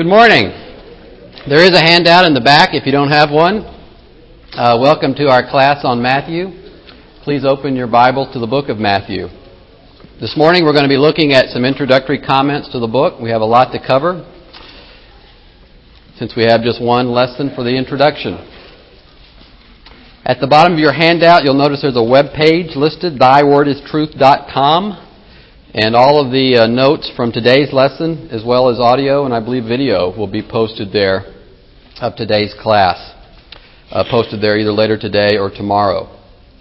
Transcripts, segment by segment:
Good morning. There is a handout in the back if you don't have one. Welcome to our class on Matthew. Please open your Bible to the book of Matthew. This morning we're going to be looking at some introductory comments to the book. We have a lot to cover since we have just one lesson for the introduction. At the bottom of your handout you'll notice there's a web page listed, thywordIstruth.com. And all of the notes from today's lesson, as well as audio and I believe video, will be posted there of today's class. Posted there either later today or tomorrow.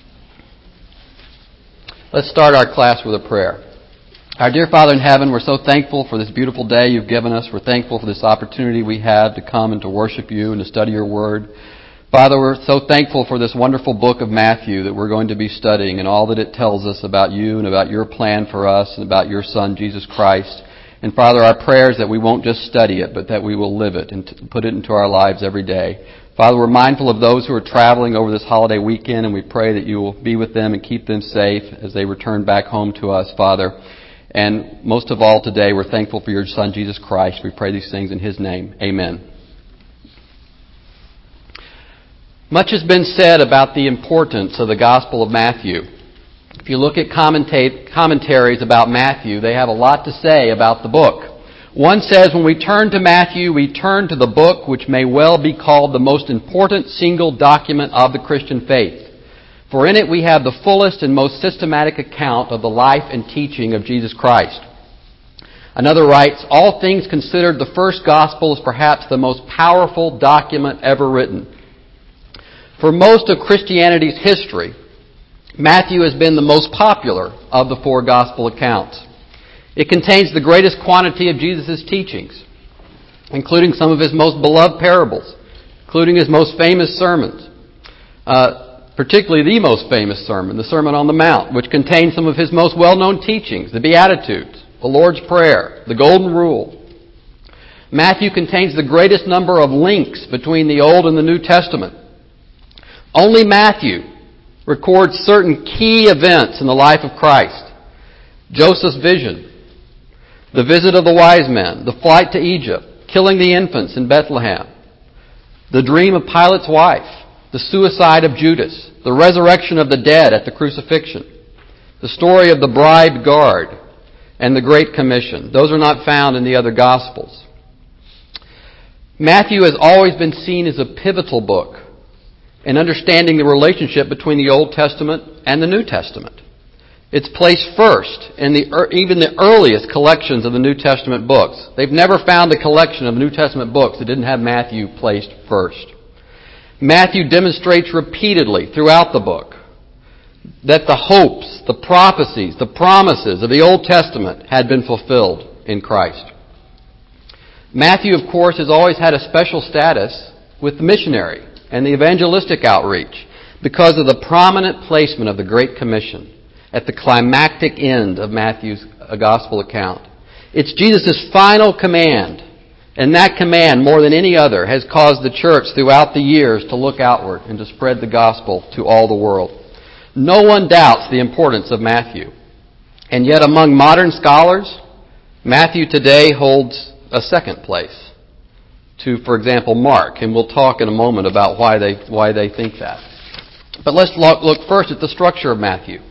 Let's start our class with a prayer. Our dear Father in heaven, we're so thankful for this beautiful day you've given us. We're thankful for this opportunity we have to come and to worship you and to study your word. Father, we're so thankful for this wonderful book of Matthew that we're going to be studying and all that it tells us about you and about your plan for us and about your Son, Jesus Christ. And Father, our prayer is that we won't just study it, but that we will live it and put it into our lives every day. Father, we're mindful of those who are traveling over this holiday weekend, and we pray that you will be with them and keep them safe as they return back home to us, Father. And most of all today, we're thankful for your Son, Jesus Christ. We pray these things in his name. Amen. Much has been said about the importance of the Gospel of Matthew. If you look at commentaries about Matthew, they have a lot to say about the book. One says, when we turn to Matthew, we turn to the book which may well be called the most important single document of the Christian faith. For in it we have the fullest and most systematic account of the life and teaching of Jesus Christ. Another writes, all things considered, the first Gospel is perhaps the most powerful document ever written. For most of Christianity's history, Matthew has been the most popular of the four gospel accounts. It contains the greatest quantity of Jesus' teachings, including some of his most beloved parables, including his most famous sermons, particularly the most famous sermon, the Sermon on the Mount, which contains some of his most well-known teachings, the Beatitudes, the Lord's Prayer, the Golden Rule. Matthew contains the greatest number of links between the Old and the New Testament. Only Matthew records certain key events in the life of Christ. Joseph's vision, the visit of the wise men, the flight to Egypt, killing the infants in Bethlehem, the dream of Pilate's wife, the suicide of Judas, the resurrection of the dead at the crucifixion, the story of the bribed guard, and the Great Commission. Those are not found in the other Gospels. Matthew has always been seen as a pivotal book in understanding the relationship between the Old Testament and the New Testament. It's placed first in even the earliest collections of the New Testament books. They've never found a collection of New Testament books that didn't have Matthew placed first. Matthew demonstrates repeatedly throughout the book that the hopes, the prophecies, the promises of the Old Testament had been fulfilled in Christ. Matthew, of course, has always had a special status with the missionary and the evangelistic outreach because of the prominent placement of the Great Commission at the climactic end of Matthew's gospel account. It's Jesus' final command, and that command, more than any other, has caused the church throughout the years to look outward and to spread the gospel to all the world. No one doubts the importance of Matthew. And yet among modern scholars, Matthew today holds a second place to, for example, Mark, and we'll talk in a moment about why they think that. But let's look first at the structure of Matthew.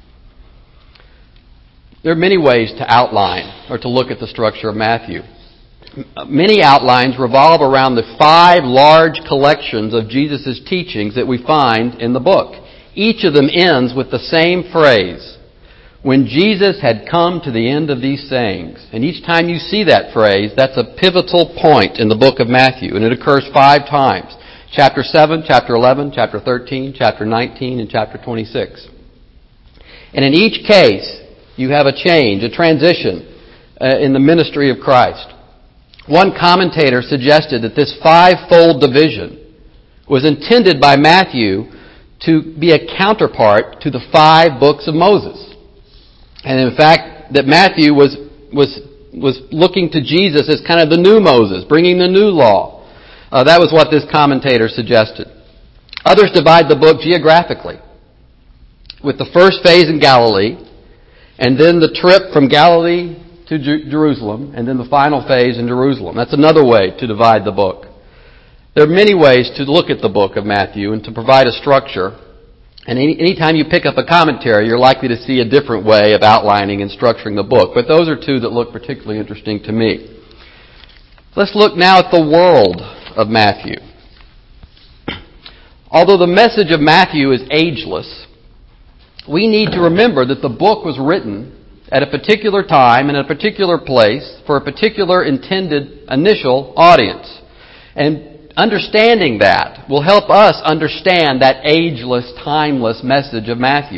There are many ways to outline or to look at the structure of Matthew. Many outlines revolve around the 5 large collections of Jesus' teachings that we find in the book. Each of them ends with the same phrase, when Jesus had come to the end of these sayings. And each time you see that phrase, that's a pivotal point in the book of Matthew. And it occurs 5 times. Chapter 7, chapter 11, chapter 13, chapter 19, and chapter 26. And in each case, you have a change, a transition in the ministry of Christ. One commentator suggested that this 5-fold division was intended by Matthew to be a counterpart to the 5 books of Moses. And in fact, that Matthew was looking to Jesus as kind of the new Moses, bringing the new law. That was what this commentator suggested. Others divide the book geographically, with the first phase in Galilee, and then the trip from Galilee to Jerusalem, and then the final phase in Jerusalem. That's another way to divide the book. There are many ways to look at the book of Matthew and to provide a structure. And anytime you pick up a commentary, you're likely to see a different way of outlining and structuring the book. But those are two that look particularly interesting to me. Let's look now at the world of Matthew. Although the message of Matthew is ageless, we need to remember that the book was written at a particular time and a particular place for a particular intended initial audience. And understanding that will help us understand that ageless, timeless message of Matthew.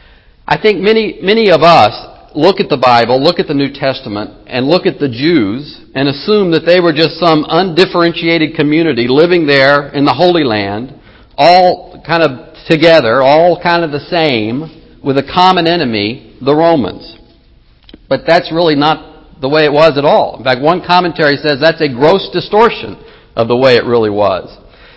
I think many of us look at the Bible, look at the New Testament, and look at the Jews and assume that they were just some undifferentiated community living there in the Holy Land, all kind of together, all kind of the same, with a common enemy, the Romans. But that's really not the way it was at all. In fact, one commentary says that's a gross distortion of the way it really was.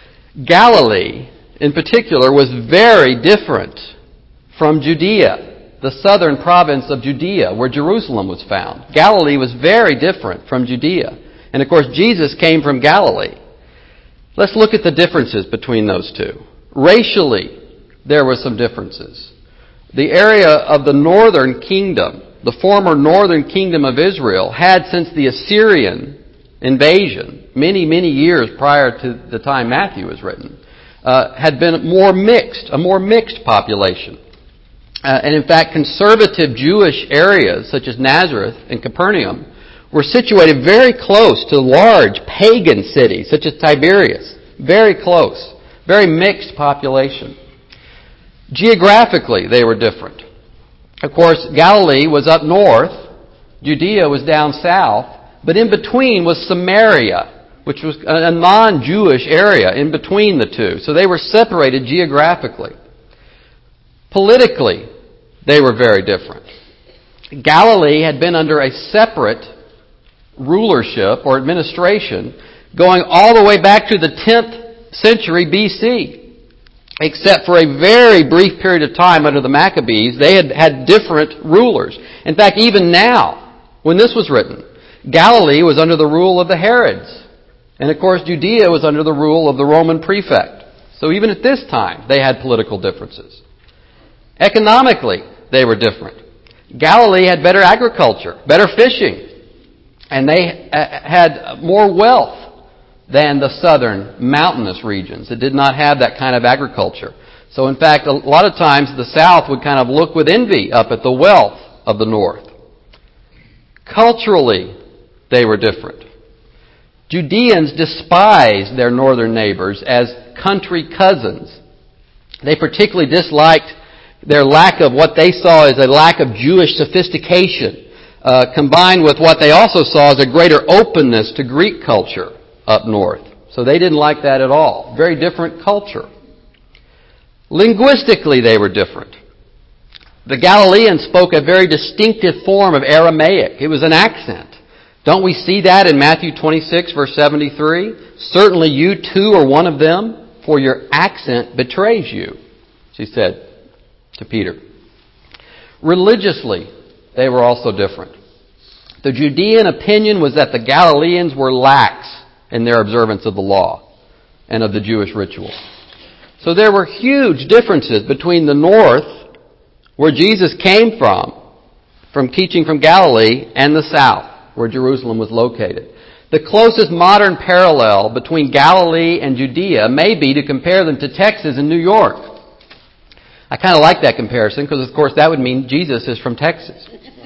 Galilee, in particular, was very different from Judea, the southern province of Judea, where Jerusalem was found. Galilee was very different from Judea. And of course, Jesus came from Galilee. Let's look at the differences between those two. Racially, there were some differences. The area of the northern kingdom, the former northern kingdom of Israel, had, since the Assyrian invasion, many, many years prior to the time Matthew was written, had been a more mixed population. And in fact, conservative Jewish areas, such as Nazareth and Capernaum, were situated very close to large pagan cities, such as Tiberias. Very close. Very mixed population. Geographically, they were different. Of course, Galilee was up north, Judea was down south, but in between was Samaria, which was a non-Jewish area in between the two. So they were separated geographically. Politically, they were very different. Galilee had been under a separate rulership or administration going all the way back to the 10th century BC. Except for a very brief period of time under the Maccabees, they had different rulers. In fact, even now, when this was written, Galilee was under the rule of the Herods. And of course, Judea was under the rule of the Roman prefect. So even at this time, they had political differences. Economically, they were different. Galilee had better agriculture, better fishing, and they had more wealth than the southern mountainous regions. It did not have that kind of agriculture. So in fact, a lot of times the south would kind of look with envy up at the wealth of the north. Culturally, they were different. Judeans despised their northern neighbors as country cousins. They particularly disliked their lack of what they saw as a lack of Jewish sophistication, combined with what they also saw as a greater openness to Greek culture up north. So they didn't like that at all. Very different culture. Linguistically, they were different. The Galileans spoke a very distinctive form of Aramaic. It was an accent. Don't we see that in Matthew 26, verse 73? Certainly you too are one of them, for your accent betrays you, she said to Peter. Religiously, they were also different. The Judean opinion was that the Galileans were lax in their observance of the law and of the Jewish rituals. So there were huge differences between the north, where Jesus came from teaching from Galilee, and the south, where Jerusalem was located. The closest modern parallel between Galilee and Judea may be to compare them to Texas and New York. I kind of like that comparison because, of course, that would mean Jesus is from Texas.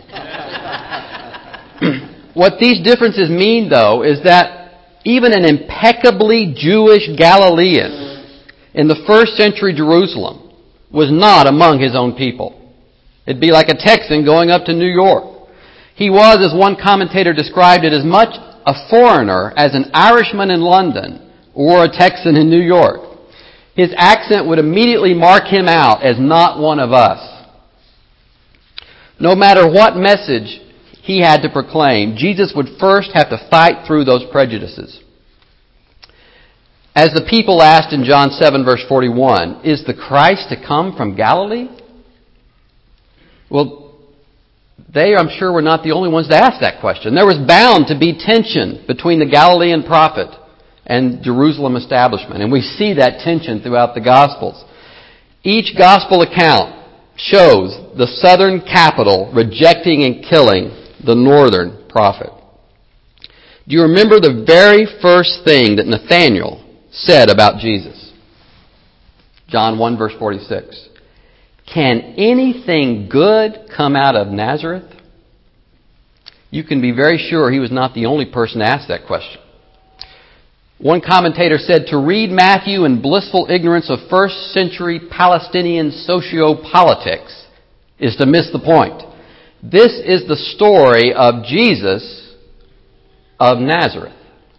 What these differences mean, though, is that even an impeccably Jewish Galilean in the first century Jerusalem was not among his own people. It'd be like a Texan going up to New York. He was, as one commentator described it, as much a foreigner as an Irishman in London or a Texan in New York. His accent would immediately mark him out as not one of us. No matter what message he had to proclaim, Jesus would first have to fight through those prejudices. As the people asked in John 7, verse 41, is the Christ to come from Galilee? Well, they, I'm sure, were not the only ones to ask that question. There was bound to be tension between the Galilean prophet and Jerusalem establishment. And we see that tension throughout the Gospels. Each Gospel account shows the southern capital rejecting and killing the northern prophet. Do you remember the very first thing that Nathanael said about Jesus? John 1 verse 46. Can anything good come out of Nazareth? You can be very sure he was not the only person to ask that question. One commentator said, to read Matthew in blissful ignorance of first century Palestinian socio-politics is to miss the point. This is the story of Jesus of Nazareth.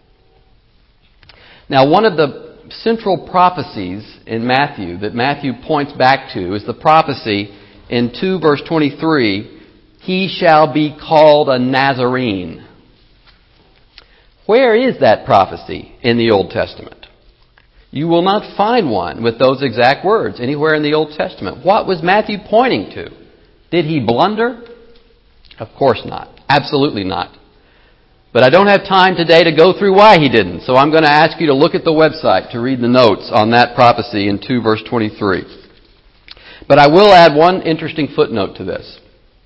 Now, one of the central prophecies in Matthew that Matthew points back to is the prophecy in 2 verse 23, he shall be called a Nazarene. Where is that prophecy in the Old Testament? You will not find one with those exact words anywhere in the Old Testament. What was Matthew pointing to? Did he blunder? Of course not. Absolutely not. But I don't have time today to go through why he didn't, so I'm going to ask you to look at the website to read the notes on that prophecy in 2 verse 23. But I will add one interesting footnote to this.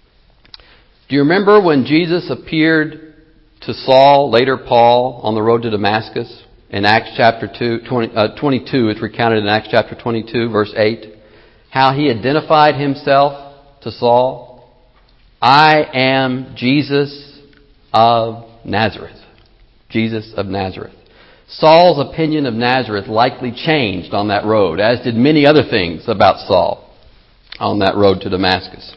Do you remember when Jesus appeared to Saul, later Paul, on the road to Damascus in Acts chapter 22, it's recounted in Acts chapter 22, verse 8, how he identified himself to Saul? I am Jesus of Nazareth. Jesus of Nazareth. Saul's opinion of Nazareth likely changed on that road, as did many other things about Saul on that road to Damascus.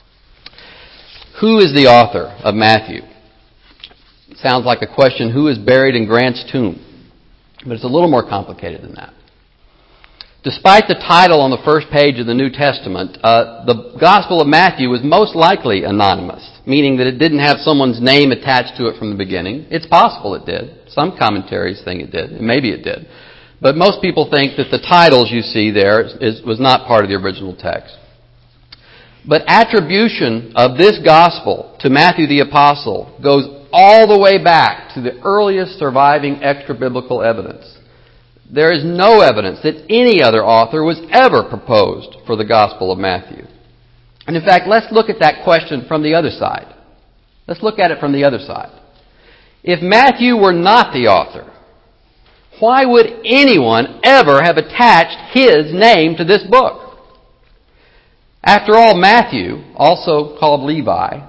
Who is the author of Matthew? It sounds like a question, who is buried in Grant's tomb? But it's a little more complicated than that. Despite the title on the first page of the New Testament, the Gospel of Matthew was most likely anonymous, meaning that it didn't have someone's name attached to it from the beginning. It's possible it did. Some commentaries think it did, and maybe it did. But most people think that the titles you see there was not part of the original text. But attribution of this Gospel to Matthew the Apostle goes all the way back to the earliest surviving extra-biblical evidence. There is no evidence that any other author was ever proposed for the Gospel of Matthew. And in fact, let's look at that question from the other side. Let's look at it from the other side. If Matthew were not the author, why would anyone ever have attached his name to this book? After all, Matthew, also called Levi,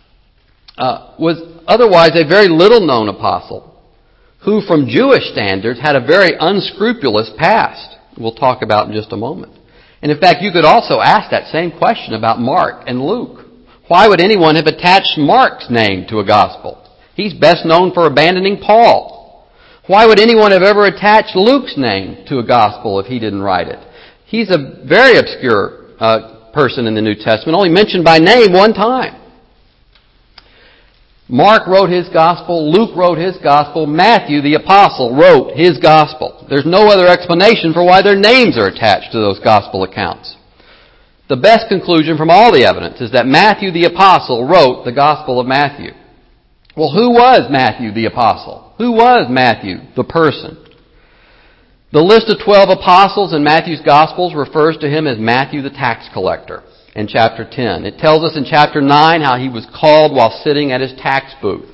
was otherwise a very little known apostle who from Jewish standards had a very unscrupulous past. We'll talk about in just a moment. And in fact, you could also ask that same question about Mark and Luke. Why would anyone have attached Mark's name to a gospel? He's best known for abandoning Paul. Why would anyone have ever attached Luke's name to a gospel if he didn't write it? He's a very obscure person in the New Testament, only mentioned by name one time. Mark wrote his gospel, Luke wrote his gospel, Matthew the apostle wrote his gospel. There's no other explanation for why their names are attached to those gospel accounts. The best conclusion from all the evidence is that Matthew the apostle wrote the Gospel of Matthew. Well, who was Matthew the apostle? Who was Matthew the person? The list of 12 apostles in Matthew's Gospels refers to him as Matthew the tax collector in chapter 10. It tells us in chapter 9 how he was called while sitting at his tax booth.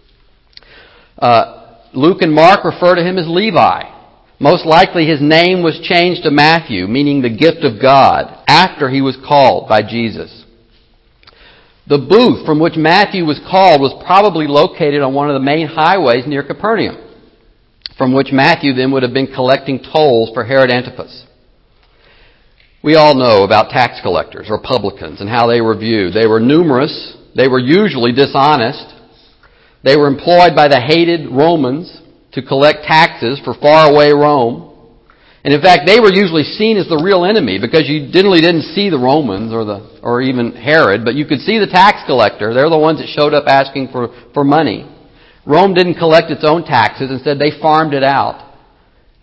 Luke and Mark refer to him as Levi. Most likely his name was changed to Matthew, meaning the gift of God, after he was called by Jesus. The booth from which Matthew was called was probably located on one of the main highways near Capernaum, from which Matthew then would have been collecting tolls for Herod Antipas. We all know about tax collectors or publicans and how they were viewed. They were numerous. They were usually dishonest. They were employed by the hated Romans to collect taxes for faraway Rome. And in fact, they were usually seen as the real enemy because you generally didn't see the Romans or even Herod, but you could see the tax collector. They're the ones that showed up asking for money. Rome didn't collect its own taxes. Instead, they farmed it out.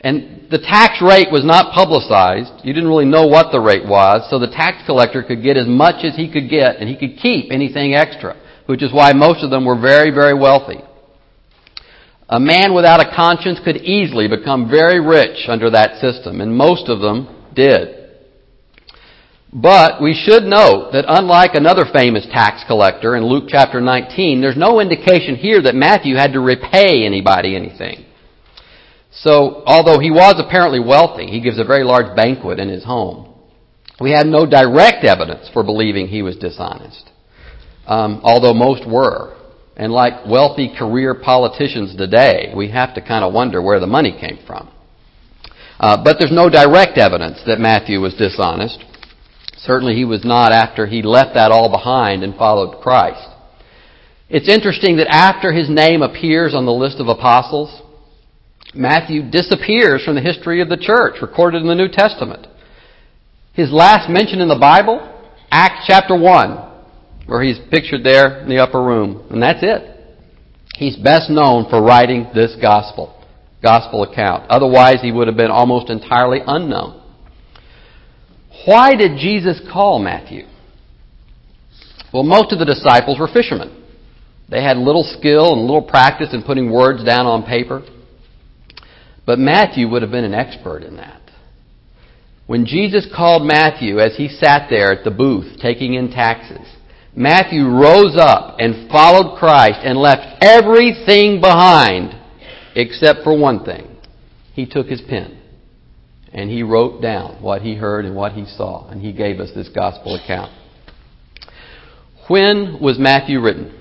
And the tax rate was not publicized. You didn't really know what the rate was, so the tax collector could get as much as he could get, and he could keep anything extra, which is why most of them were very, very wealthy. A man without a conscience could easily become very rich under that system, and most of them did. But we should note that unlike another famous tax collector in Luke chapter 19, there's no indication here that Matthew had to repay anybody anything. So, although he was apparently wealthy, he gives a very large banquet in his home. We have no direct evidence for believing he was dishonest, although most were. And like wealthy career politicians today, we have to kind of wonder where the money came from. But there's no direct evidence that Matthew was dishonest. Certainly he was not after he left that all behind and followed Christ. It's interesting that after his name appears on the list of apostles, Matthew disappears from the history of the church, recorded in the New Testament. His last mention in the Bible, Acts chapter 1, where he's pictured there in the upper room. And that's it. He's best known for writing this gospel account. Otherwise, he would have been almost entirely unknown. Why did Jesus call Matthew? Well, most of the disciples were fishermen. They had little skill and little practice in putting words down on paper. But Matthew would have been an expert in that. When Jesus called Matthew as he sat there at the booth taking in taxes, Matthew rose up and followed Christ and left everything behind except for one thing. He took his pen and he wrote down what he heard and what he saw, and he gave us this gospel account. When was Matthew written?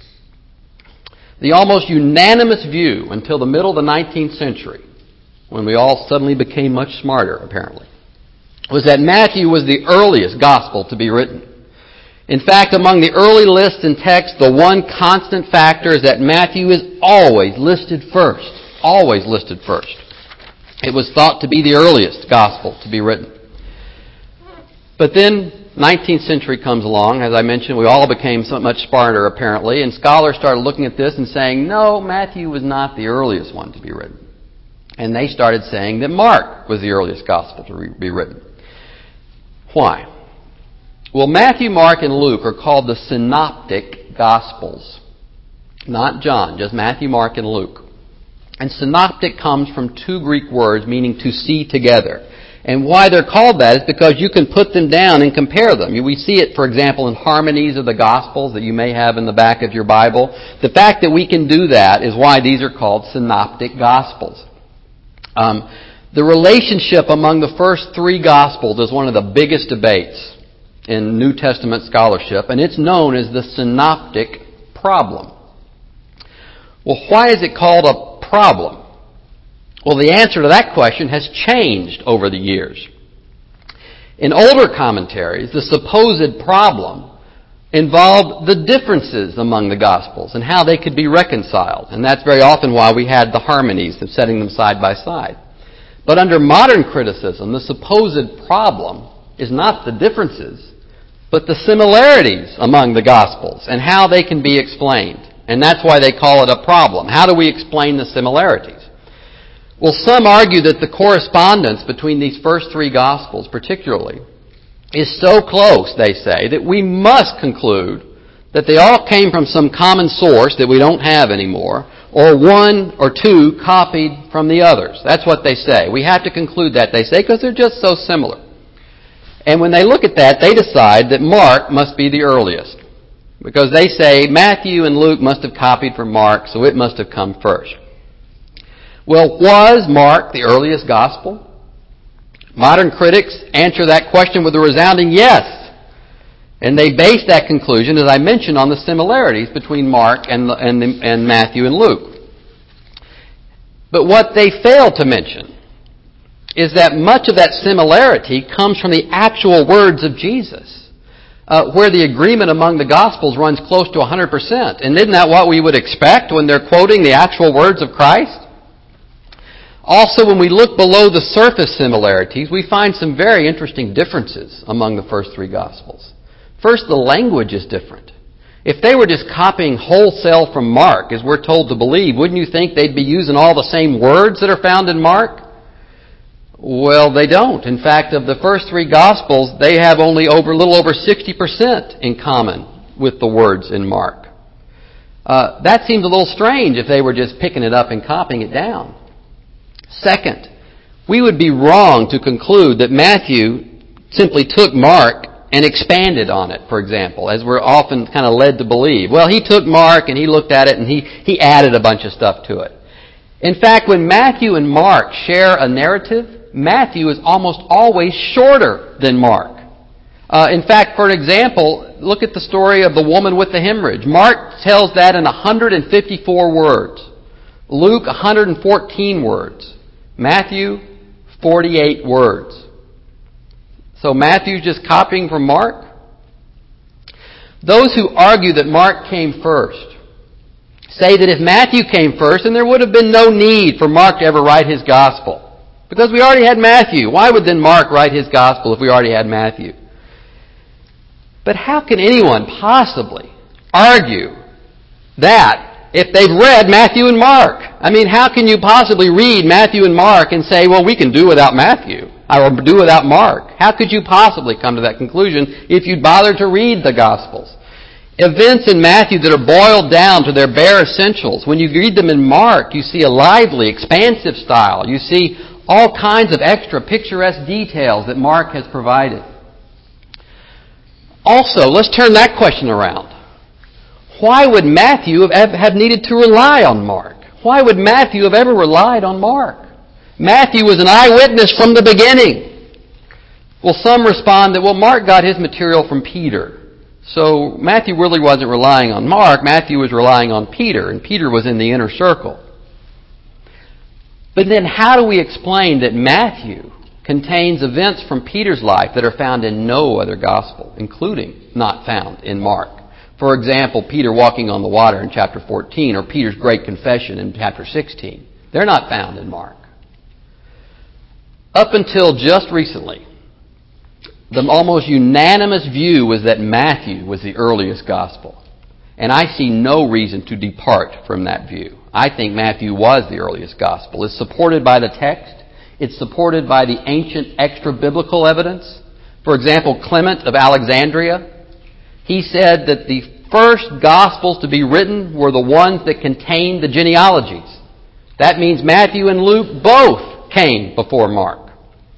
The almost unanimous view until the middle of the 19th century, when we all suddenly became much smarter, apparently, was that Matthew was the earliest gospel to be written. In fact, among the early lists and texts, the one constant factor is that Matthew is always listed first. Always listed first. It was thought to be the earliest gospel to be written. But then 19th century comes along. As I mentioned, we all became so much smarter, apparently, and scholars started looking at this and saying, no, Matthew was not the earliest one to be written. And they started saying that Mark was the earliest gospel to be written. Why? Well, Matthew, Mark, and Luke are called the synoptic gospels. Not John, just Matthew, Mark, and Luke. And synoptic comes from two Greek words meaning to see together. And why they're called that is because you can put them down and compare them. We see it, for example, in harmonies of the Gospels that you may have in the back of your Bible. The fact that we can do that is why these are called synoptic Gospels. The relationship among the first three Gospels is one of the biggest debates in New Testament scholarship, and it's known as the synoptic problem. Well, why is it called a problem? Well, the answer to that question has changed over the years. In older commentaries, the supposed problem involved the differences among the Gospels and how they could be reconciled. And that's very often why we had the harmonies of setting them side by side. But under modern criticism, the supposed problem is not the differences, but the similarities among the Gospels and how they can be explained. And that's why they call it a problem. How do we explain the similarities? Well, some argue that the correspondence between these first three Gospels particularly is so close, they say, that we must conclude that they all came from some common source that we don't have anymore, or one or two copied from the others. That's what they say. We have to conclude that, they say, because they're just so similar. And when they look at that, they decide that Mark must be the earliest, because they say Matthew and Luke must have copied from Mark, so it must have come first. Well, was Mark the earliest gospel? Modern critics answer that question with a resounding yes. And they base that conclusion, as I mentioned, on the similarities between Mark and Matthew and Luke. But what they fail to mention is that much of that similarity comes from the actual words of Jesus, where the agreement among the Gospels runs close to 100%. And isn't that what we would expect when they're quoting the actual words of Christ? Also, when we look below the surface similarities, we find some very interesting differences among the first three Gospels. First, the language is different. If they were just copying wholesale from Mark, as we're told to believe, wouldn't you think they'd be using all the same words that are found in Mark? Well, they don't. In fact, of the first three Gospels, they have only a little over 60% in common with the words in Mark. That seems a little strange if they were just picking it up and copying it down. Second, we would be wrong to conclude that Matthew simply took Mark and expanded on it, for example, as we're often kind of led to believe. Well, he took Mark and he looked at it and he added a bunch of stuff to it. In fact, when Matthew and Mark share a narrative, Matthew is almost always shorter than Mark. In fact, for an example, look at the story of the woman with the hemorrhage. Mark tells that in 154 words. Luke, 114 words. Matthew, 48 words. So Matthew's just copying from Mark? Those who argue that Mark came first say that if Matthew came first, then there would have been no need for Mark to ever write his gospel. Because we already had Matthew. Why would then Mark write his gospel if we already had Matthew? But how can anyone possibly argue that if they've read Matthew and Mark? I mean, how can you possibly read Matthew and Mark and say, well, we can do without Matthew, or do without Mark? How could you possibly come to that conclusion if you'd bother to read the Gospels? Events in Matthew that are boiled down to their bare essentials. When you read them in Mark, you see a lively, expansive style. You see all kinds of extra picturesque details that Mark has provided. Also, let's turn that question around. Why would Matthew have needed to rely on Mark? Why would Matthew have ever relied on Mark? Matthew was an eyewitness from the beginning. Well, some respond that, well, Mark got his material from Peter. So Matthew really wasn't relying on Mark. Matthew was relying on Peter, and Peter was in the inner circle. But then how do we explain that Matthew contains events from Peter's life that are found in no other gospel, including not found in Mark? For example, Peter walking on the water in chapter 14, or Peter's great confession in chapter 16. They're not found in Mark. Up until just recently, the almost unanimous view was that Matthew was the earliest gospel. And I see no reason to depart from that view. I think Matthew was the earliest gospel. It's supported by the text. It's supported by the ancient extra-biblical evidence. For example, Clement of Alexandria, he said that the first gospels to be written were the ones that contained the genealogies. That means Matthew and Luke both came before Mark.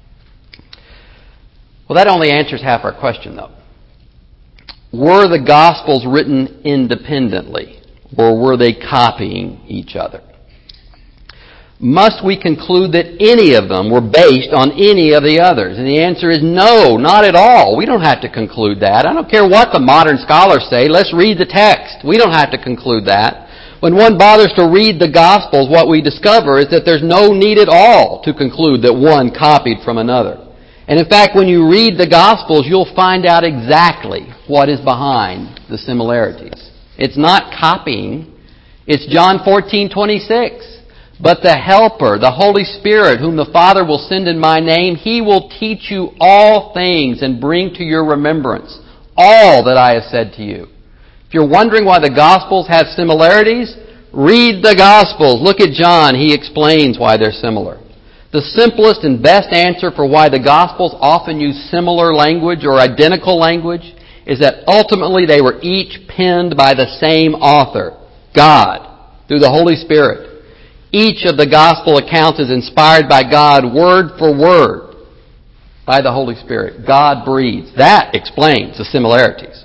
Well, that only answers half our question, though. Were the Gospels written independently, or were they copying each other? Must we conclude that any of them were based on any of the others? And the answer is no, not at all. We don't have to conclude that. I don't care what the modern scholars say. Let's read the text. We don't have to conclude that. When one bothers to read the Gospels, what we discover is that there's no need at all to conclude that one copied from another. And in fact, when you read the Gospels, you'll find out exactly what is behind the similarities. It's not copying. It's John 14:26. But the Helper, the Holy Spirit, whom the Father will send in my name, He will teach you all things and bring to your remembrance all that I have said to you. If you're wondering why the Gospels have similarities, read the Gospels. Look at John. He explains why they're similar. The simplest and best answer for why the Gospels often use similar language or identical language is that ultimately they were each penned by the same author, God, through the Holy Spirit. Each of the Gospel accounts is inspired by God word for word by the Holy Spirit. God breathes. That explains the similarities.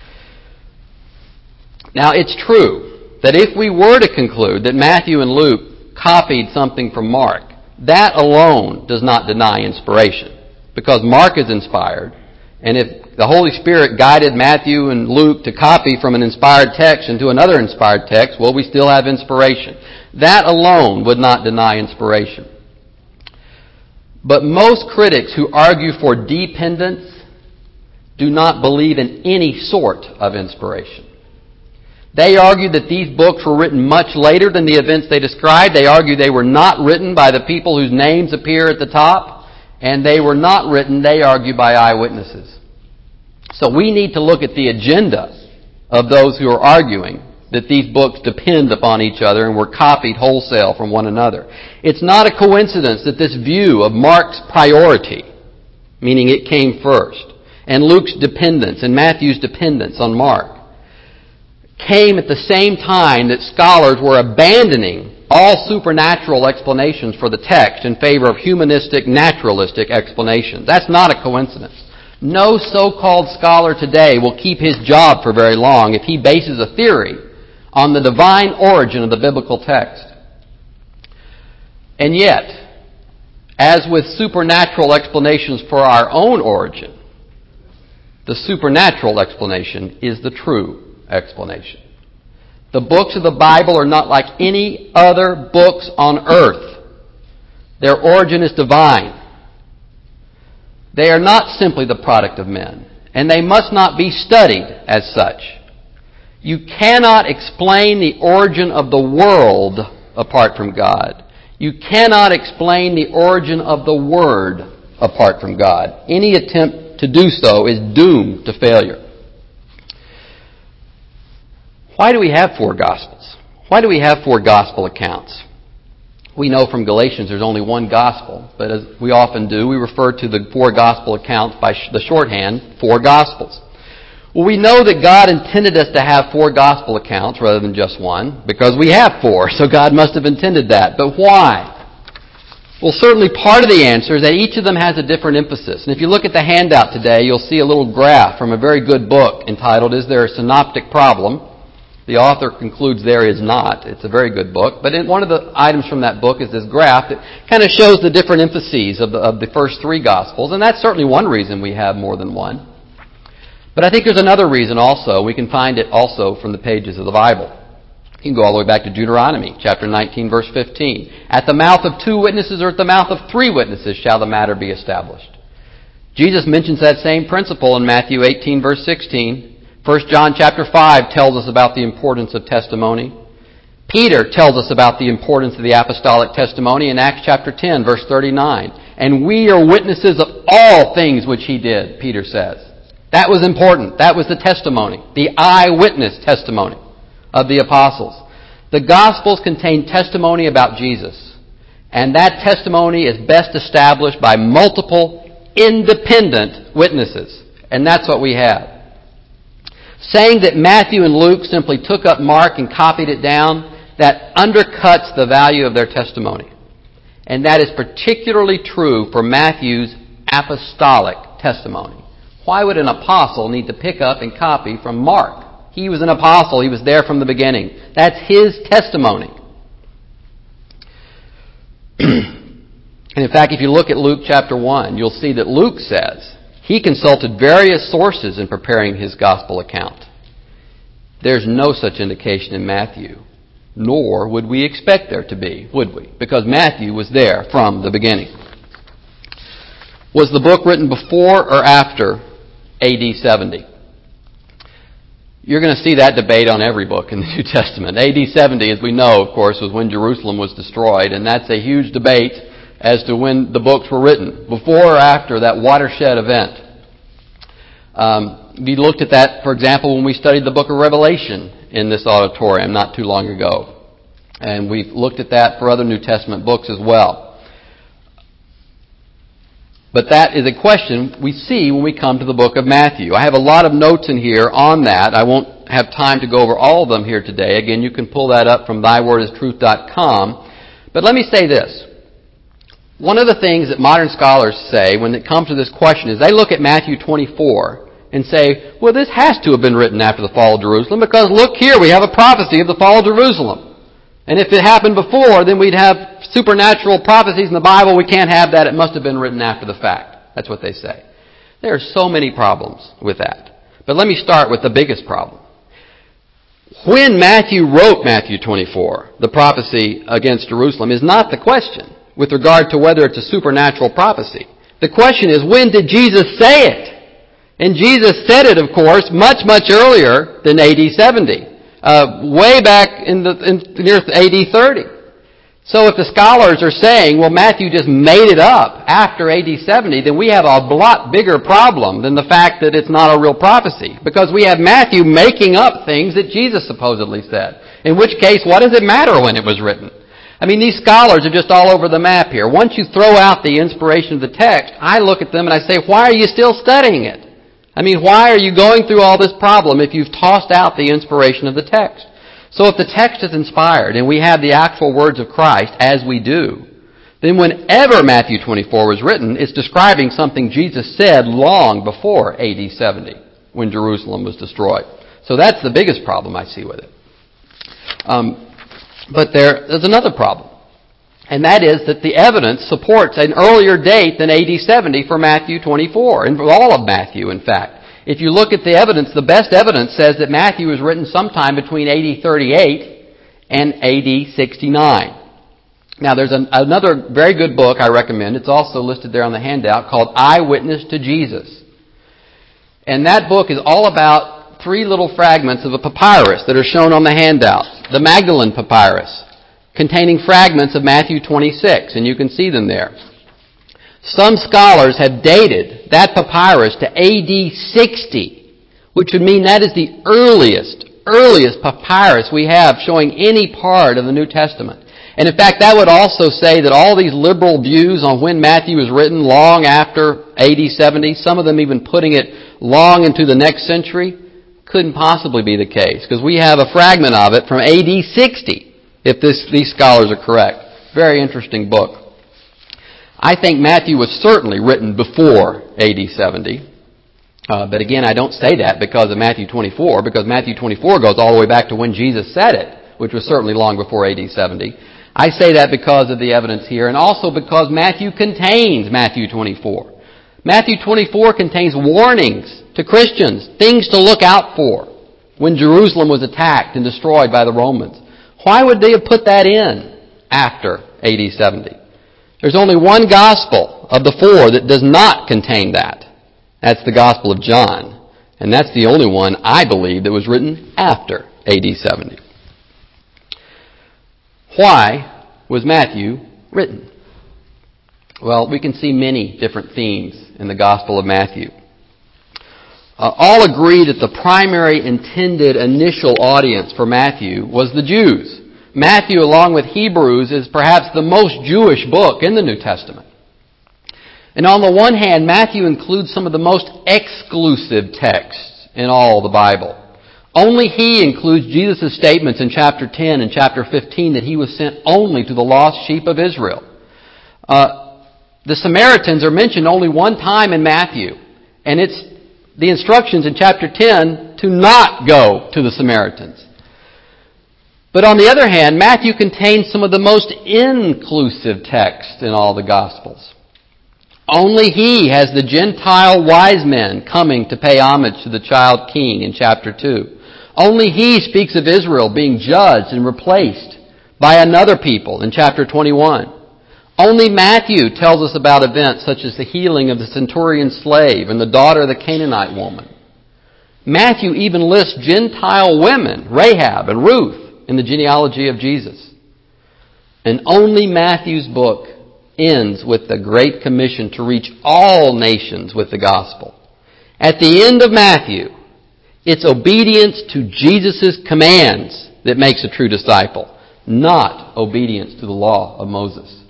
Now, it's true that if we were to conclude that Matthew and Luke copied something from Mark, that alone does not deny inspiration, because Mark is inspired, and if the Holy Spirit guided Matthew and Luke to copy from an inspired text into another inspired text, well, we still have inspiration. That alone would not deny inspiration. But most critics who argue for dependence do not believe in any sort of inspiration. They argue that these books were written much later than the events they described. They argue they were not written by the people whose names appear at the top. And they were not written, they argue, by eyewitnesses. So we need to look at the agenda of those who are arguing that these books depend upon each other and were copied wholesale from one another. It's not a coincidence that this view of Mark's priority, meaning it came first, and Luke's dependence and Matthew's dependence on Mark, came at the same time that scholars were abandoning all supernatural explanations for the text in favor of humanistic, naturalistic explanations. That's not a coincidence. No so-called scholar today will keep his job for very long if he bases a theory on the divine origin of the biblical text. And yet, as with supernatural explanations for our own origin, the supernatural explanation is the true explanation. The books of the Bible are not like any other books on earth. Their origin is divine. They are not simply the product of men, and they must not be studied as such. You cannot explain the origin of the world apart from God. You cannot explain the origin of the Word apart from God. Any attempt to do so is doomed to failure. Why do we have 4 Gospels? Why do we have 4 Gospel accounts? We know from Galatians there's only one Gospel, but as we often do, we refer to the 4 Gospel accounts by the shorthand, 4 Gospels. Well, we know that God intended us to have 4 Gospel accounts rather than just one, because we have 4, so God must have intended that. But why? Well, certainly part of the answer is that each of them has a different emphasis. And if you look at the handout today, you'll see a little graph from a very good book entitled, Is There a Synoptic Problem? The author concludes there is not. It's a very good book. But one of the items from that book is this graph that kind of shows the different emphases of the first 3 Gospels. And that's certainly one reason we have more than one. But I think there's another reason also. We can find it also from the pages of the Bible. You can go all the way back to Deuteronomy, chapter 19, verse 15. At the mouth of 2 witnesses or at the mouth of 3 witnesses shall the matter be established. Jesus mentions that same principle in Matthew 18, verse 16. 1 John chapter 5 tells us about the importance of testimony. Peter tells us about the importance of the apostolic testimony in Acts chapter 10, verse 39. And we are witnesses of all things which he did, Peter says. That was important. That was the testimony, the eyewitness testimony of the apostles. The Gospels contain testimony about Jesus. And that testimony is best established by multiple independent witnesses. And that's what we have. Saying that Matthew and Luke simply took up Mark and copied it down, that undercuts the value of their testimony. And that is particularly true for Matthew's apostolic testimony. Why would an apostle need to pick up and copy from Mark? He was an apostle. He was there from the beginning. That's his testimony. And in fact, if you look at Luke chapter 1, you'll see that Luke says he consulted various sources in preparing his gospel account. There's no such indication in Matthew, nor would we expect there to be, would we? Because Matthew was there from the beginning. Was the book written before or after AD 70? You're going to see that debate on every book in the New Testament. AD 70, as we know, of course, was when Jerusalem was destroyed, and that's a huge debate as to when the books were written, before or after that watershed event. We looked at that, for example, when we studied the book of Revelation in this auditorium not too long ago. And we've looked at that for other New Testament books as well. But that is a question we see when we come to the book of Matthew. I have a lot of notes in here on that. I won't have time to go over all of them here today. Again, you can pull that up from thywordIstruth.com. But let me say this. One of the things that modern scholars say when it comes to this question is they look at Matthew 24 and say, well, this has to have been written after the fall of Jerusalem because look here, we have a prophecy of the fall of Jerusalem. And if it happened before, then we'd have supernatural prophecies in the Bible. We can't have that. It must have been written after the fact. That's what they say. There are so many problems with that. But let me start with the biggest problem. When Matthew wrote Matthew 24, the prophecy against Jerusalem is not the question with regard to whether it's a supernatural prophecy. The question is, when did Jesus say it? And Jesus said it, of course, much, much earlier than AD 70. Way back in near AD 30. So if the scholars are saying, well, Matthew just made it up after AD 70, then we have a lot bigger problem than the fact that it's not a real prophecy. Because we have Matthew making up things that Jesus supposedly said. In which case, what does it matter when it was written? I mean, these scholars are just all over the map here. Once you throw out the inspiration of the text, I look at them and I say, why are you still studying it? I mean, why are you going through all this problem if you've tossed out the inspiration of the text? So if the text is inspired and we have the actual words of Christ, as we do, then whenever Matthew 24 was written, it's describing something Jesus said long before AD 70, when Jerusalem was destroyed. So that's the biggest problem I see with it. But there's another problem. And that is that the evidence supports an earlier date than AD 70 for Matthew 24, and for all of Matthew, in fact. If you look at the evidence, the best evidence says that Matthew was written sometime between AD 38 and AD 69. Now, there's another very good book I recommend. It's also listed there on the handout, called Eyewitness to Jesus. And that book is all about 3 little fragments of a papyrus that are shown on the handout. The Magdalene Papyrus, containing fragments of Matthew 26, and you can see them there. Some scholars have dated that papyrus to AD 60, which would mean that is the earliest papyrus we have showing any part of the New Testament. And in fact, that would also say that all these liberal views on when Matthew was written long after AD 70, some of them even putting it long into the next century, couldn't possibly be the case, because we have a fragment of it from AD 60, if these scholars are correct. Very interesting book. I think Matthew was certainly written before AD 70. But again, I don't say that because of Matthew 24, because Matthew 24 goes all the way back to when Jesus said it, which was certainly long before AD 70. I say that because of the evidence here, and also because Matthew contains Matthew 24. Matthew 24 contains warnings to Christians, things to look out for when Jerusalem was attacked and destroyed by the Romans. Why would they have put that in after AD 70? There's only one gospel of the 4 that does not contain that. That's the Gospel of John. And that's the only one, I believe, that was written after AD 70. Why was Matthew written? Well, we can see many different themes in the Gospel of Matthew. All agree that the primary intended initial audience for Matthew was the Jews. Matthew, along with Hebrews, is perhaps the most Jewish book in the New Testament. And on the one hand, Matthew includes some of the most exclusive texts in all the Bible. Only he includes Jesus' statements in chapter 10 and chapter 15 that he was sent only to the lost sheep of Israel. The Samaritans are mentioned only one time in Matthew, and it's the instructions in chapter 10 to not go to the Samaritans. But on the other hand, Matthew contains some of the most inclusive texts in all the Gospels. Only he has the Gentile wise men coming to pay homage to the child king in chapter 2. Only he speaks of Israel being judged and replaced by another people in chapter 21. Only Matthew tells us about events such as the healing of the centurion's slave and the daughter of the Canaanite woman. Matthew even lists Gentile women, Rahab and Ruth, in the genealogy of Jesus. And only Matthew's book ends with the Great Commission to reach all nations with the gospel. At the end of Matthew, it's obedience to Jesus' commands that makes a true disciple, not obedience to the law of Moses.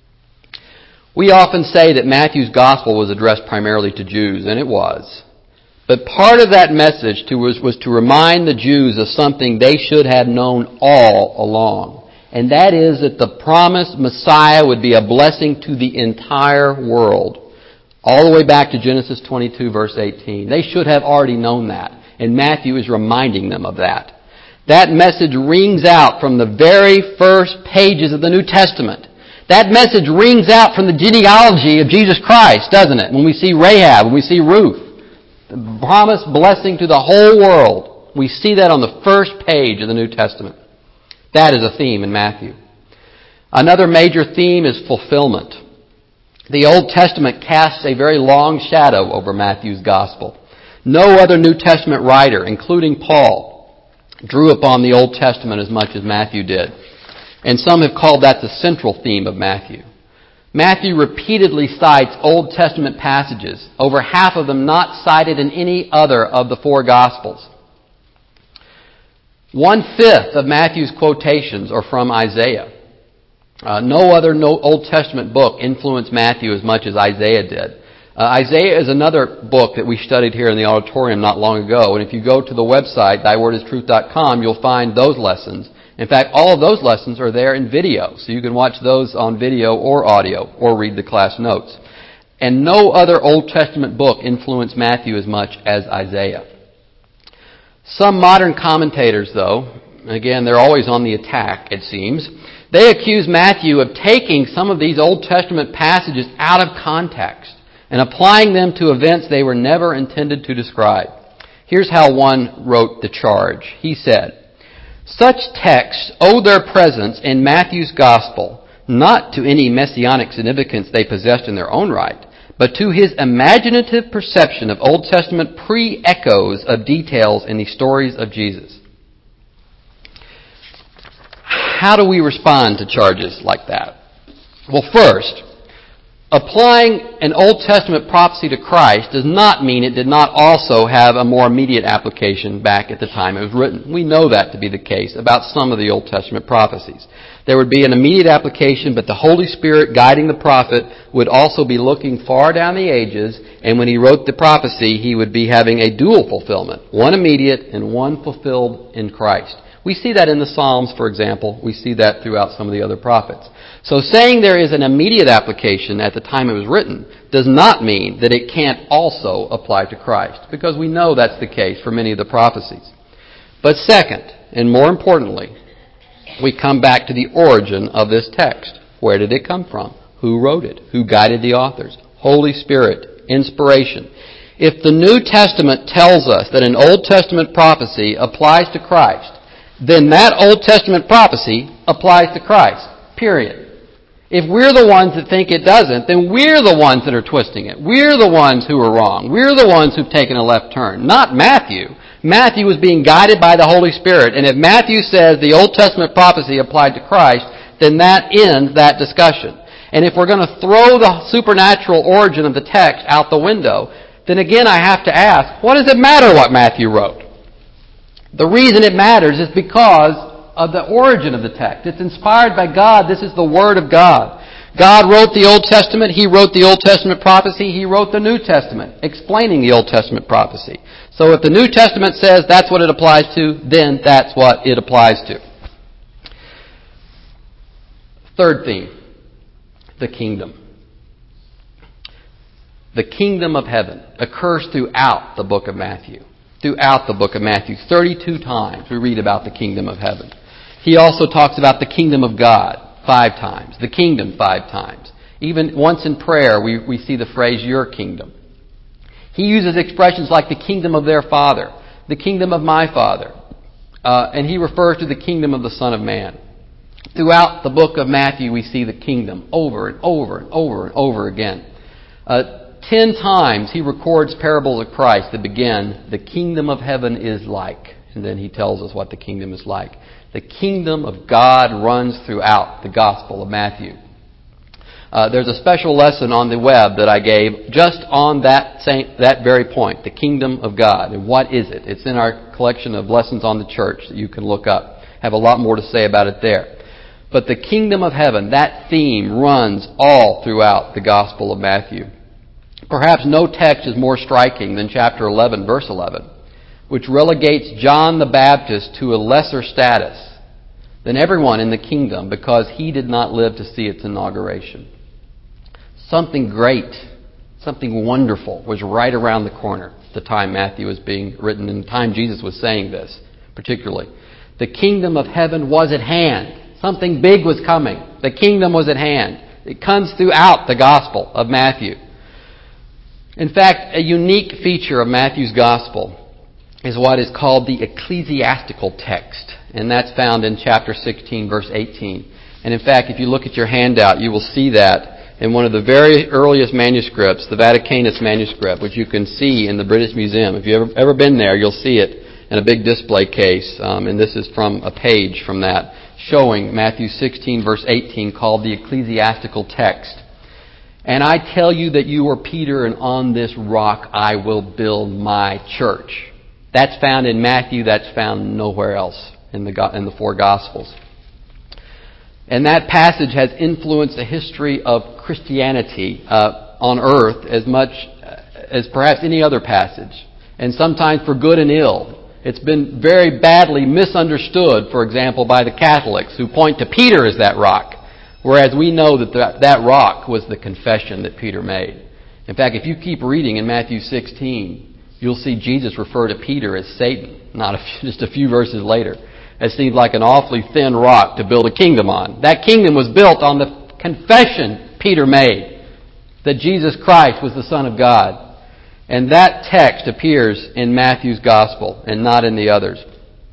We often say that Matthew's gospel was addressed primarily to Jews, and it was. But part of that message was to remind the Jews of something they should have known all along. And that is that the promised Messiah would be a blessing to the entire world. All the way back to Genesis 22, verse 18. They should have already known that. And Matthew is reminding them of that. That message rings out from the very first pages of the New Testament. That message rings out from the genealogy of Jesus Christ, doesn't it? When we see Rahab, when we see Ruth. The promised blessing to the whole world. We see that on the first page of the New Testament. That is a theme in Matthew. Another major theme is fulfillment. The Old Testament casts a very long shadow over Matthew's gospel. No other New Testament writer, including Paul, drew upon the Old Testament as much as Matthew did. And some have called that the central theme of Matthew. Matthew repeatedly cites Old Testament passages, over half of them not cited in any other of the four Gospels. 1/5 of Matthew's quotations are from Isaiah. No other Old Testament book influenced Matthew as much as Isaiah did. Isaiah is another book that we studied here in the auditorium not long ago, and if you go to the website, thywordistruth.com, you'll find those lessons. In fact, all of those lessons are there in video, so you can watch those on video or audio, or read the class notes. And no other Old Testament book influenced Matthew as much as Isaiah. Some modern commentators, though, again, they're always on the attack, it seems, they accuse Matthew of taking some of these Old Testament passages out of context and applying them to events they were never intended to describe. Here's how one wrote the charge. He said, "Such texts owe their presence in Matthew's Gospel not to any messianic significance they possessed in their own right, but to his imaginative perception of Old Testament pre-echoes of details in the stories of Jesus." How do we respond to charges like that? Well, first, applying an Old Testament prophecy to Christ does not mean it did not also have a more immediate application back at the time it was written. We know that to be the case about some of the Old Testament prophecies. There would be an immediate application, but the Holy Spirit guiding the prophet would also be looking far down the ages, and when he wrote the prophecy, he would be having a dual fulfillment, one immediate and one fulfilled in Christ. We see that in the Psalms, for example. We see that throughout some of the other prophets. So saying there is an immediate application at the time it was written does not mean that it can't also apply to Christ, because we know that's the case for many of the prophecies. But second, and more importantly, we come back to the origin of this text. Where did it come from? Who wrote it? Who guided the authors? Holy Spirit, inspiration. If the New Testament tells us that an Old Testament prophecy applies to Christ, then that Old Testament prophecy applies to Christ. Period. If we're the ones that think it doesn't, then we're the ones that are twisting it. We're the ones who are wrong. We're the ones who've taken a left turn, not Matthew. Matthew was being guided by the Holy Spirit, and if Matthew says the Old Testament prophecy applied to Christ, then that ends that discussion. And if we're going to throw the supernatural origin of the text out the window, then again I have to ask, what does it matter what Matthew wrote? The reason it matters is because of the origin of the text. It's inspired by God. This is the Word of God. God wrote the Old Testament. He wrote the Old Testament prophecy. He wrote the New Testament, explaining the Old Testament prophecy. So if the New Testament says that's what it applies to, then that's what it applies to. Third theme, the kingdom. The kingdom of heaven occurs throughout the book of Matthew. Throughout the book of Matthew, 32 times we read about the kingdom of heaven. He also talks about the kingdom of God 5 times, the kingdom 5 times. Even once in prayer, we see the phrase, your kingdom. He uses expressions like the kingdom of their Father, the kingdom of my Father, and he refers to the kingdom of the Son of Man. Throughout the book of Matthew, we see the kingdom over and over and over and over again. 10 times he records parables of Christ that begin, the kingdom of heaven is like, and then he tells us what the kingdom is like. The kingdom of God runs throughout the Gospel of Matthew. There's a special lesson on the web that I gave just on that very point, the kingdom of God. And what is it? It's in our collection of lessons on the church that you can look up. Have a lot more to say about it there. But the kingdom of heaven, that theme runs all throughout the Gospel of Matthew. Perhaps no text is more striking than chapter 11, verse 11, which relegates John the Baptist to a lesser status than everyone in the kingdom because he did not live to see its inauguration. Something great, something wonderful was right around the corner at the time Matthew was being written and the time Jesus was saying this, particularly. The kingdom of heaven was at hand. Something big was coming. The kingdom was at hand. It comes throughout the Gospel of Matthew. In fact, a unique feature of Matthew's Gospel is what is called the ecclesiastical text. And that's found in chapter 16, verse 18. And in fact, if you look at your handout, you will see that in one of the very earliest manuscripts, the Vaticanus manuscript, which you can see in the British Museum. If you've ever been there, you'll see it in a big display case. And this is from a page from that, showing Matthew 16, verse 18, called the ecclesiastical text. And I tell you that you are Peter, and on this rock I will build my church. That's found in Matthew. That's found nowhere else in the four Gospels. And that passage has influenced the history of Christianity on earth as much as perhaps any other passage, and sometimes for good and ill. It's been very badly misunderstood, for example, by the Catholics, who point to Peter as that rock, whereas we know that rock was the confession that Peter made. In fact, if you keep reading in Matthew 16, you'll see Jesus refer to Peter as Satan, just a few verses later. It seemed like an awfully thin rock to build a kingdom on. That kingdom was built on the confession Peter made, that Jesus Christ was the Son of God. And that text appears in Matthew's Gospel and not in the others.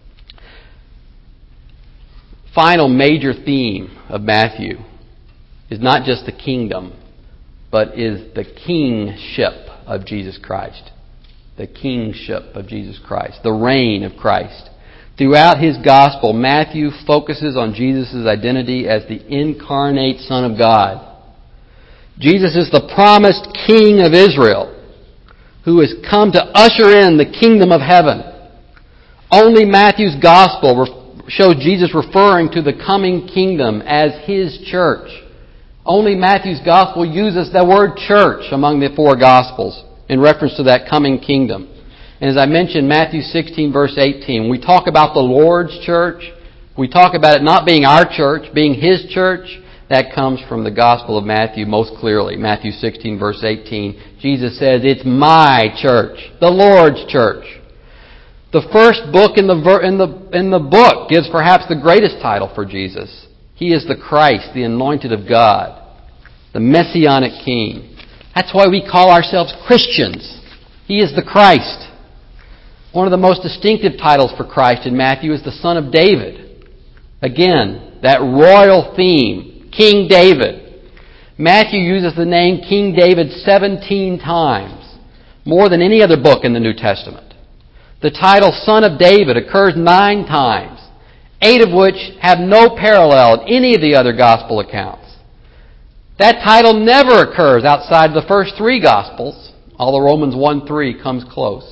Final major theme of Matthew is not just the kingdom, but is the kingship of Jesus Christ. The kingship of Jesus Christ. The reign of Christ. Throughout his Gospel, Matthew focuses on Jesus' identity as the incarnate Son of God. Jesus is the promised King of Israel, who has come to usher in the kingdom of heaven. Only Matthew's Gospel shows Jesus referring to the coming kingdom as his church. Only Matthew's Gospel uses the word church among the four Gospels in reference to that coming kingdom. And as I mentioned, Matthew 16, verse 18, when we talk about the Lord's church, we talk about it not being our church, being his church. That comes from the Gospel of Matthew most clearly. Matthew 16, verse 18, Jesus says, it's my church, the Lord's church. The first book in the book gives perhaps the greatest title for Jesus. He is the Christ, the anointed of God, the Messianic King. That's why we call ourselves Christians. He is the Christ. One of the most distinctive titles for Christ in Matthew is the Son of David. Again, that royal theme, King David. Matthew uses the name King David 17 times, more than any other book in the New Testament. The title Son of David occurs 9 times, 8 of which have no parallel in any of the other Gospel accounts. That title never occurs outside the first 3 Gospels, although Romans 1:3 comes close.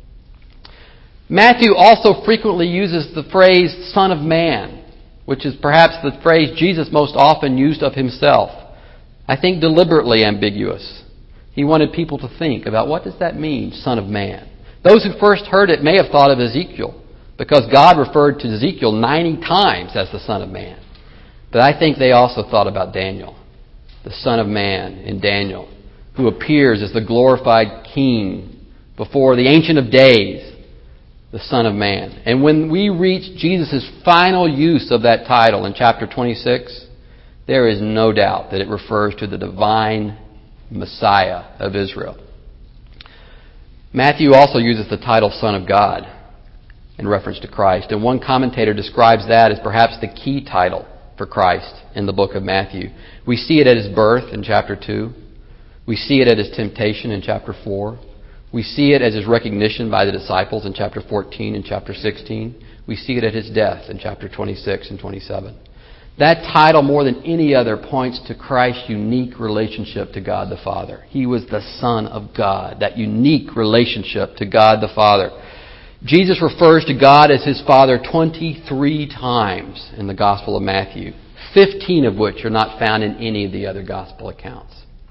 Matthew also frequently uses the phrase Son of Man, which is perhaps the phrase Jesus most often used of himself. I think deliberately ambiguous. He wanted people to think about what does that mean, Son of Man. Those who first heard it may have thought of Ezekiel, because God referred to Ezekiel 90 times as the Son of Man. But I think they also thought about Daniel, the Son of Man in Daniel, who appears as the glorified King before the Ancient of Days, the Son of Man. And when we reach Jesus' final use of that title in chapter 26, there is no doubt that it refers to the divine Messiah of Israel. Matthew also uses the title Son of God in reference to Christ, and one commentator describes that as perhaps the key title for Christ in the book of Matthew. We see it at his birth in chapter 2. We see it at his temptation in chapter 4. We see it as his recognition by the disciples in chapter 14 and chapter 16. We see it at his death in chapter 26 and 27. That title, more than any other, points to Christ's unique relationship to God the Father. He was the Son of God, that unique relationship to God the Father. Jesus refers to God as his Father 23 times in the Gospel of Matthew, 15 of which are not found in any of the other Gospel accounts.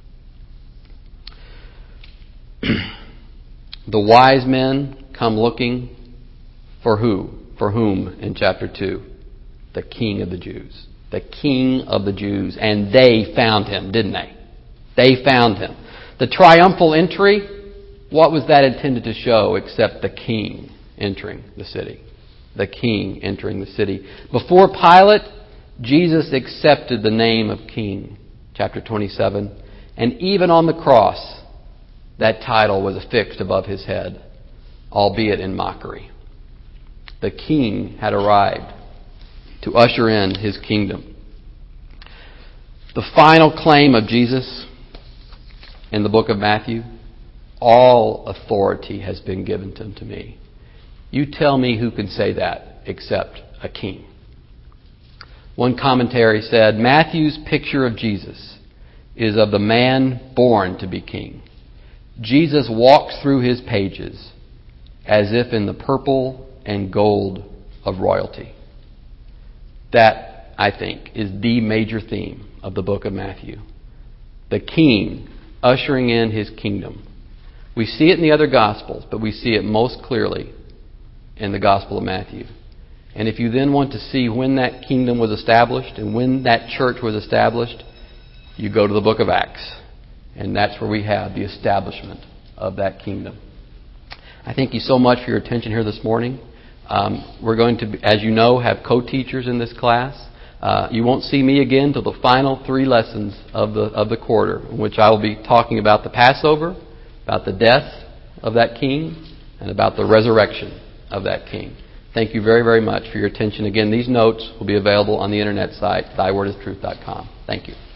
The wise men come looking for who? For whom in chapter 2? The King of the Jews. The King of the Jews. And they found him, didn't they? They found him. The triumphal entry, what was that intended to show except the King entering the city? The King entering the city. Before Pilate, Jesus accepted the name of King. Chapter 27. And even on the cross, that title was affixed above his head, albeit in mockery. The King had arrived to usher in his kingdom. The final claim of Jesus in the book of Matthew, all authority has been given to me. You tell me who can say that except a king. One commentary said, Matthew's picture of Jesus is of the man born to be king. Jesus walks through his pages as if in the purple and gold of royalty. That, I think, is the major theme of the book of Matthew. The king ushering in his kingdom. We see it in the other Gospels, but we see it most clearly in the Gospel of Matthew. And if you then want to see when that kingdom was established and when that church was established, you go to the book of Acts. And that's where we have the establishment of that kingdom. I thank you so much for your attention here this morning. We're going to, as you know, have co-teachers in this class. You won't see me again till the final 3 lessons of the quarter, in which I will be talking about the Passover, about the death of that king, and about the resurrection of that king. Thank you very, very much for your attention. Again, these notes will be available on the internet site, thywordistruth.com. Thank you.